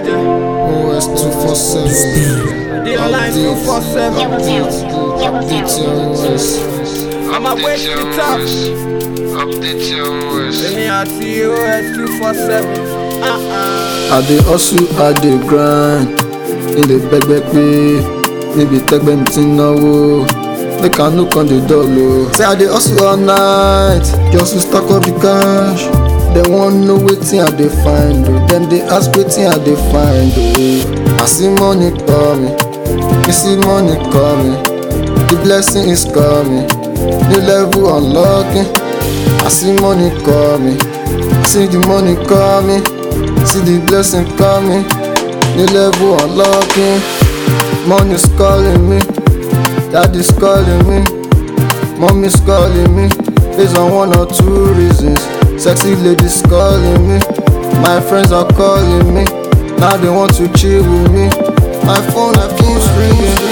Imagine. OS 247. The online 247. Update your OS. I'm a way to the top. Update your OS. Let me ask you OS 247. I dey hustle, I dey grind. In the beg pay. Maybe take them to know. They can look on the door. Say I dey hustle all night. Just to stack up the cash. They want know wetin I dey find. Them they ask wetin I dey find. I see money coming. You see money coming. The blessing is coming. The level unlocking. I see money coming. See the money coming. See the blessing coming. The level unlocking. Money's calling me. Daddy's calling me. Mommy's calling me. Based on one or two reasons. Sexy ladies calling me. My friends are calling me. Now they want to chill with me. My phone keeps ringing.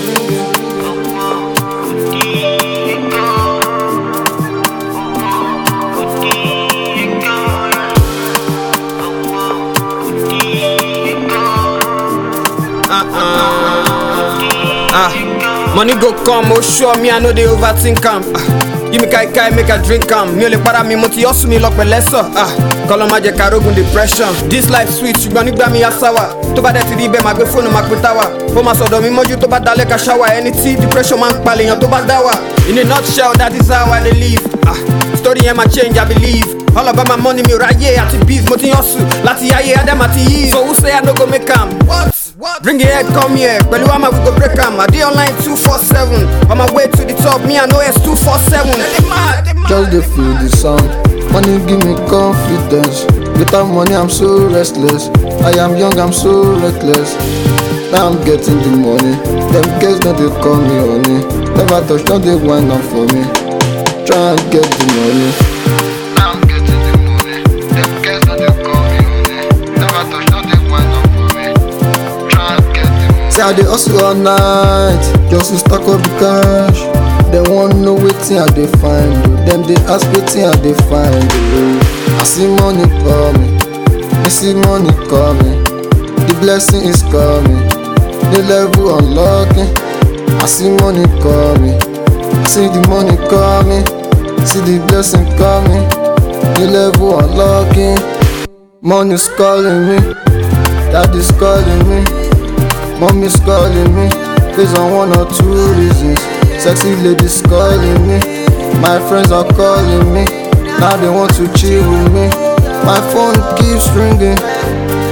Money go come, oh sure me I know they overthink am. Give me kai make a drink am. Mi ò lè para mi mo ti hustle mi lọ pẹ̀lẹ́sọ̀. Kọ́lọ́ má jẹ́ ká rógun depression. This life sweet ṣùgbọ́n nígbà mi á sáwà. Tó bá dẹ̀ ti rí bẹ́ẹ̀ máa gbé fóònù máa pín táwà. Ó máa sọ̀dọ̀ mi mọ́jú tó bá dalẹ̀ ká ṣáwà. Ẹni tí depression máa ń palẹ̀ èèyàn tó bá dá wà. In a nutshell that is how I dey live. Story yẹn máa change I believe. All about my money mi ò ráyè àti beef. Mo ti hustle láti ayé Adam àti Eve. So who say I no go make am? What? Bring your head, come here. Pẹ̀lú àmà we go break am. I dey online 247. On my way to the top, me and OS 247. Just dey feel the sound. Money give me confidence. Without money I'm so restless. I am young, I'm so reckless. Now I'm getting the money. Them girls no dey call me honey. Never touch, no dey whine am for me. Try and get the money. Now I'm getting the money. Them girls no dey call me honey. Never touch, no dey whine am for me. Try and get the money. Say I dey hustle all night. Just to stack up the cash. They want know wetin I dey find. Them they ask wetin I dey find. I see money coming. I see money coming. The blessing is coming. The level unlocking. I see money coming. See the money coming. See the blessing coming. The level unlocking. Money's calling me. Daddy's calling me. Mommy's calling me. Based on one or two reasons. Sexy ladies calling me. My friends are calling me. Now they want to chill with me. My phone keeps ringing.